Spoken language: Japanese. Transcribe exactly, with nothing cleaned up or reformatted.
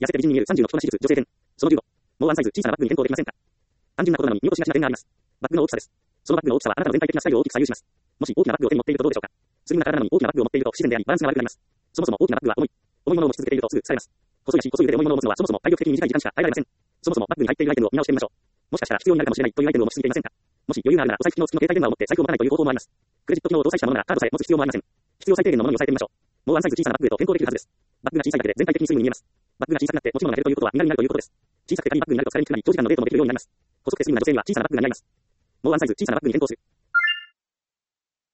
痩せて美人に見えるさんじゅうの着こなし術、女性編。そのじゅうご。もうワンサイズ小さなバッグに変更できませんか？単純なことなのに見落としがちな点があります。バッグの大きさです。そのバッグの大きさはあなたの全体的なスタイルを大きく左右します。もし大きなバッグを手に持っているとどうでしょうか？スリムな体なのに大きなバッグを持っていると不自然でありバランスが悪くなります。そもそも大きなバッグは重い。重いものを持ち続けているとすぐ疲れます。細い足、細い腕で重いものを持つのはそもそも体力的に短い時間しか耐えられません。そもそもバッグに入っているアイテムを見直してみましょう。もしかしたら必要になるかもしれないというアイテムを持ち続けていませんか？もし余裕があるならお財布機能付きの携帯電話を持って財布を持たないという方法もあります。クレジット機能を搭載したものならカードさえ持つ必要もありません。必要最低限のものに抑えてみましょう。もうワンサイズ小さなバッグへと変更できるはずです。バッグが小さいだけで全体的にスリムに見えます。バッグが小さくなって持ち物が減るということは身軽になるということです。小さくて紙バッグになると疲れにくくなり長時間のデートもできるようになります。細くてスリムな女性には小さなバッグが似合います。もうワンサイズ小さなバッグに変更する。